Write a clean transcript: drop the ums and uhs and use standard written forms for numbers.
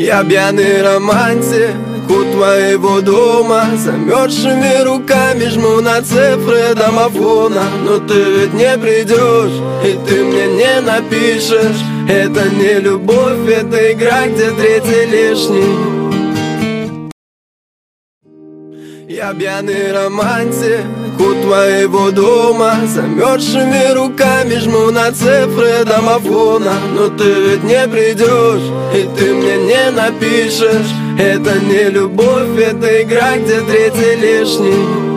Я пьяный романтик у твоего дома, замерзшими руками жму на цифры домофона. Но ты ведь не придешь, и ты мне не напишешь. Это не любовь, это игра, где третий лишний. Я пьяный романтик у твоего дома, замерзшими руками жму на цифры домофона. Но ты ведь не придешь, и ты мне не напишешь. Это не любовь, это игра, где третий лишний.